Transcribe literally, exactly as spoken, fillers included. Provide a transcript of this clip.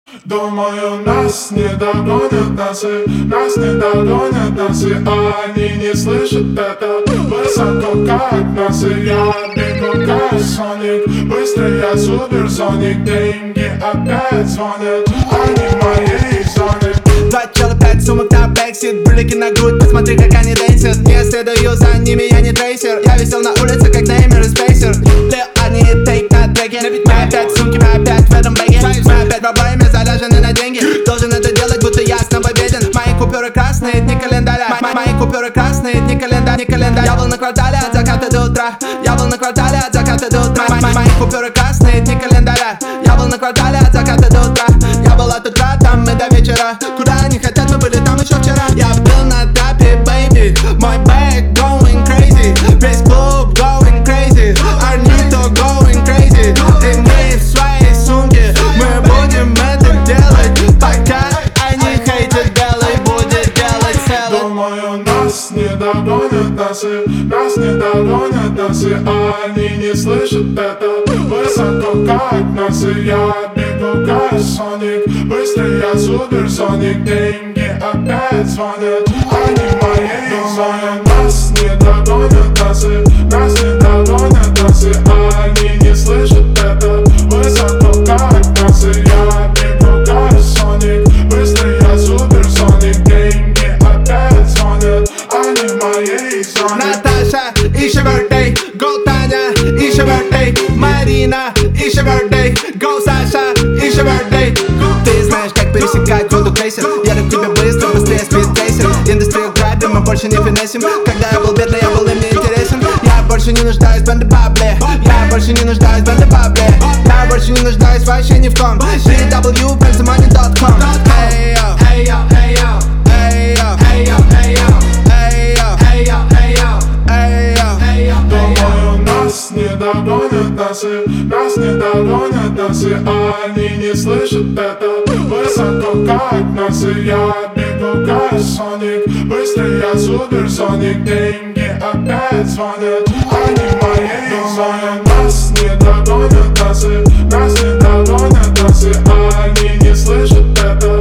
Думаю, нас не догонят носы, нас не догонят носы, а они не слышат это. Высоко как носы, я бегу как Соник, быстро я суперсоник, деньги опять звонят, они в моей зоне. Два чела, пять сумок на бэксит, брюлики на грудь, посмотри как они дэнсят. Не следую за ними, я не трейсер, я висел на улице как Неймер и Спейсер. Лил, они тейк на треке, мы опять сумки, мы опять в этом бэге. Мы опять в обоими заряжены на деньги, должен это делать, будто я снова беден. Мои купюры красные, дни календаря, Мо мои купюры красные, дни календаря, не календарь. Я был на квартале от заката до утра, я был на квартале от заката до утра. Мо мои купюры красные, дни календаря, я был на квартале от заката до утра. Я был от утра там и до вечера, куда они хотят, мы были там еще вчера. Я был на трапе, baby, мой бэк going crazy, весь клуб going crazy, Арнито going crazy. И мы в своей сумке, мы будем это делать, пока они хейтят, делай, будет делать целый. Думаю, нас не догонят носы, нас не догонят носы, а они не слышат это. Высоко как носы, я бегу как Соник, быстро я суперсоник, деньги опять звонят, они в моей зоне. Нас не догонят носы, нас не догонят носы, а они не слышат это. Высоко как носы, я бегу как Соник, быстро я суперсоник, деньги опять звонят, они в моей зоне. Наташа, it's your birthday, go Таня, it's your birthday, Марина, it's your birthday, go Саша, it's your birthday. Ты знаешь, как пересекать воду крейсер, я к тебе быстро, быстрее спидтрейсер. Индустрию грабим, мы больше не финесим. Когда я был бедный, я был им не интересен. Я больше не нуждаюсь в бандебабле, я больше не нуждаюсь в бандебабле, я больше не нуждаюсь вообще ни в ком. би дабл ю бензомани точка ком. Эй йо, эй йо, эй йо, эй йо, эй йо, эй йо, эй йо, эй йо, эй йо, эй йо, эй йо. Думаю, нас не догонят носы, нас не догонят носы, а они не слышат это. Высоко как носы, я бегу как Соник, быстро я суперсоник, деньги опять звонят, они в моей зоне. Нас не догонят носы, нас не догонят носы, а они не слышат это.